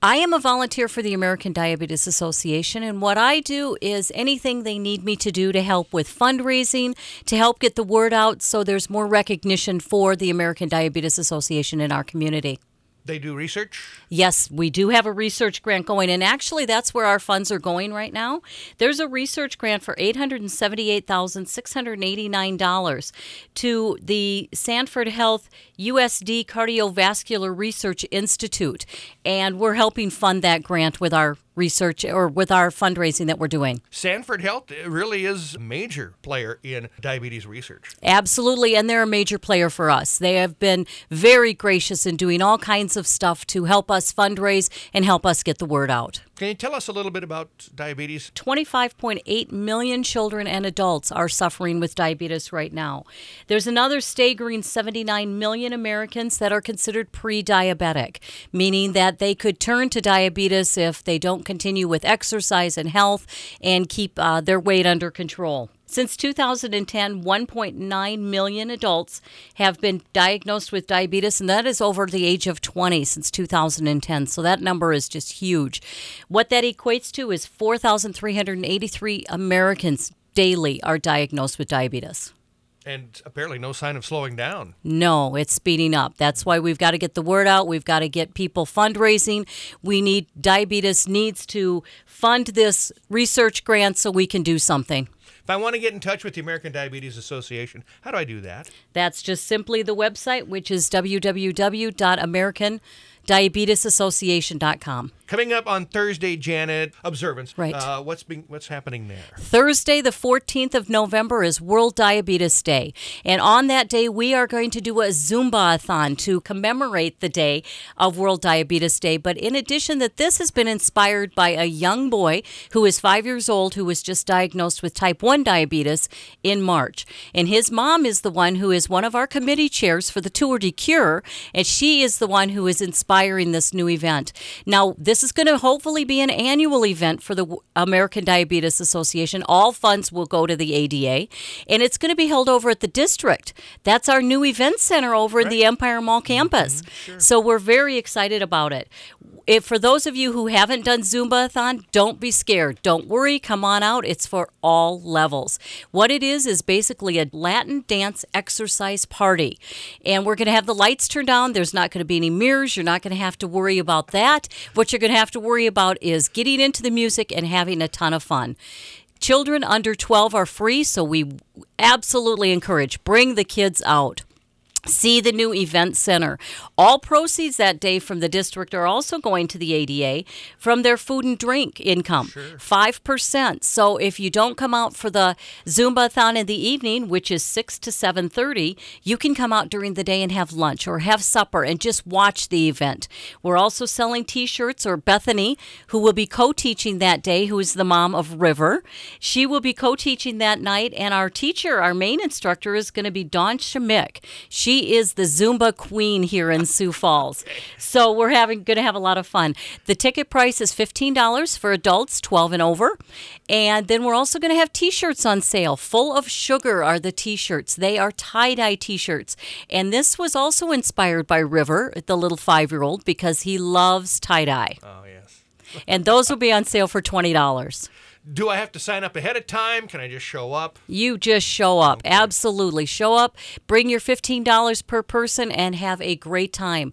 I am a volunteer for the American Diabetes Association, and what I do is anything they need me to do to help with fundraising, to help get the word out so there's more recognition for the American Diabetes Association in our community. They do research? Yes, we do have a research grant going, and actually that's where our funds are going right now. There's a research grant for $878,689 to the Sanford Health USD Cardiovascular Research Institute, and we're helping fund that grant with our research or with our fundraising that we're doing. Sanford Health really is a major player in diabetes research. Absolutely, and they're a major player for us. They have been very gracious in doing all kinds of stuff to help us fundraise and help us get the word out. Can you tell us a little bit about diabetes? 25.8 million children and adults are suffering with diabetes right now. There's another staggering 79 million Americans that are considered pre-diabetic, meaning that they could turn to diabetes if they don't continue with exercise and health and keep their weight under control. Since 2010, 1.9 million adults have been diagnosed with diabetes, and that is over the age of 20 since 2010. So that number is just huge. What that equates to is 4,383 Americans daily are diagnosed with diabetes. And apparently no sign of slowing down. No, it's speeding up. That's why we've got to get the word out. We've got to get people fundraising. Diabetes needs to fund this research grant so we can do something. If I want to get in touch with the American Diabetes Association, how do I do that? That's just simply the website, which is www.americandiabetesassociation.com. Coming up on Thursday, Janet, observance. Right. What's happening there? Thursday, the 14th of November, is World Diabetes Day. And on that day, we are going to do a Zumba-a-thon to commemorate the day of World Diabetes Day. But in addition, this has been inspired by a young boy who is 5 years old who was just diagnosed with type 1 diabetes in March. And his mom is the one who is one of our committee chairs for the Tour de Cure, and she is the one who is inspiring this new event. Now, this is going to hopefully be an annual event for the American Diabetes Association. All funds will go to the ADA, and it's going to be held over at the district. That's our new event center over in the Empire Mall campus. Sure. So we're very excited about it. For those of you who haven't done Zumba-a-thon, don't be scared. Don't worry. Come on out. It's for all levels. What it is basically a Latin dance exercise party. And we're going to have the lights turned on. There's not going to be any mirrors. You're not going to have to worry about that. What you're going to have to worry about is getting into the music and having a ton of fun. Children under 12 are free, so we absolutely encourage bring the kids out. See the new event center. All proceeds that day from the district are also going to the ADA from their food and drink income, 5%. So if you don't come out for the Zumba-a-thon in the evening, which is 6 to 7:30, you can come out during the day and have lunch or have supper and just watch the event. We're also selling T-shirts, or Bethany, who will be co-teaching that day, who is the mom of River. She will be co-teaching that night, and our teacher, our main instructor, is going to be Dawn Schmick. She is the Zumba queen here in Sioux Falls. So we're going to have a lot of fun. The ticket price is $15 for adults 12 and over. And then we're also going to have T-shirts on sale. Full of Sugar are the T-shirts. They are tie-dye T-shirts. And this was also inspired by River, the little 5-year-old, because he loves tie-dye. Oh, yes. And those will be on sale for $20. Do I have to sign up ahead of time? Can I just show up? You just show up. Okay. Absolutely. Show up, bring your $15 per person, and have a great time.